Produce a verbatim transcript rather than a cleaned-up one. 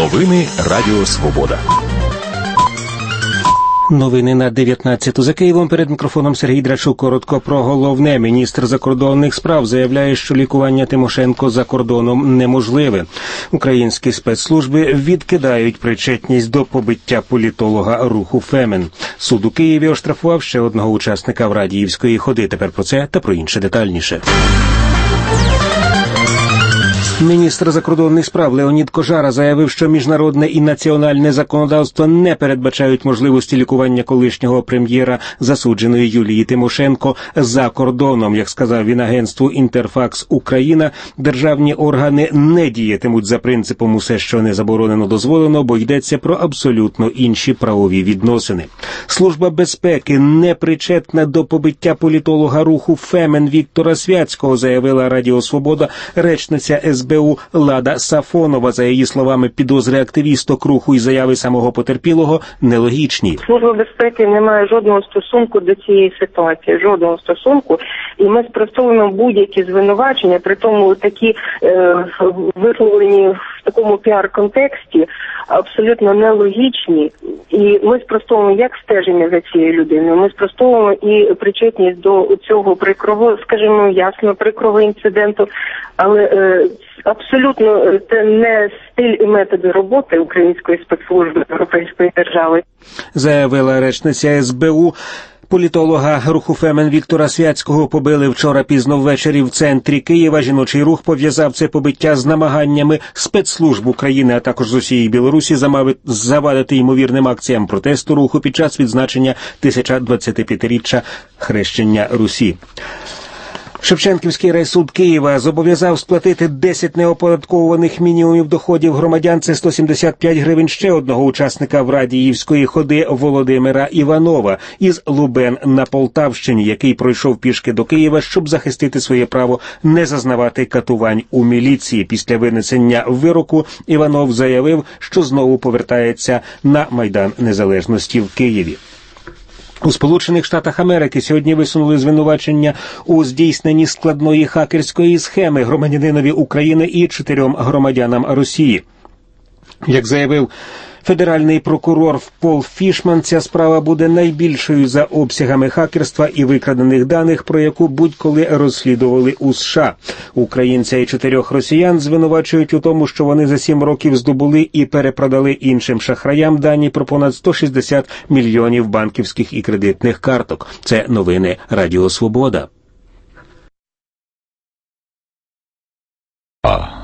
Новини Радіо Свобода. Новини на дев'ятнадцяту. За Києвом, перед мікрофоном Сергій Драчук. Коротко про головне. Міністр закордонних справ заявляє, що лікування Тимошенко за кордоном неможливе. Українські спецслужби відкидають причетність до побиття політолога руху Фемен. Суд у Києві оштрафував ще одного учасника Врадіївської ходи. Тепер про це та про інше детальніше. Міністр закордонних справ Леонід Кожара заявив, що міжнародне і національне законодавство не передбачають можливості лікування колишнього прем'єра, засудженої Юлії Тимошенко, за кордоном. Як сказав він агентству «Інтерфакс Україна», державні органи не діятимуть за принципом «усе, що не заборонено, дозволено», бо йдеться про абсолютно інші правові відносини. Служба безпеки не причетна до побиття політолога руху Фемен Віктора Святського, заявила Радіо Свобода речниця ес бе у Лада Сафонова. За її словами, підозри активісток руху і заяви самого потерпілого нелогічні. Служба безпеки не має жодного стосунку до цієї ситуації, жодного стосунку. І ми спростовуємо будь-які звинувачення, при тому такі е, висловлені в такому піар-контексті, абсолютно нелогічні. І ми спростовуємо як стеження за цією людиною, ми спростовуємо і причетність до цього прикрого, скажімо, ясно, прикрого інциденту, але е, абсолютно це не стиль і методи роботи української спецслужби Європейської держави. Заявила речниця ес бе у. Політолога руху Фемен Віктора Святського побили вчора пізно ввечері в центрі Києва. Жіночий рух пов'язав це побиття з намаганнями спецслужб України, а також з Росії і Білорусі завадити ймовірним акціям протесту руху під час відзначення тисяча двадцятип'ятиріччя хрещення Русі. Шевченківський райсуд Києва зобов'язав сплатити десять неоподаткованих мінімумів доходів громадян. Це сто сімдесят п'ять гривень ще одного учасника Врадіївської ходи Володимира Іванова із Лубен на Полтавщині, який пройшов пішки до Києва, щоб захистити своє право не зазнавати катувань у міліції. Після винесення вироку Іванов заявив, що знову повертається на Майдан Незалежності в Києві. У Сполучених Штатах Америки сьогодні висунули звинувачення у здійсненні складної хакерської схеми громадянинові України і чотирьом громадянам Росії. Як заявив федеральний прокурор Пол Фішман, ця справа буде найбільшою за обсягами хакерства і викрадених даних, про яку будь-коли розслідували у США. Українця і чотирьох росіян звинувачують у тому, що вони за сім років здобули і перепродали іншим шахраям дані про понад сто шістдесят мільйонів банківських і кредитних карток. Це новини Радіо Свобода. А.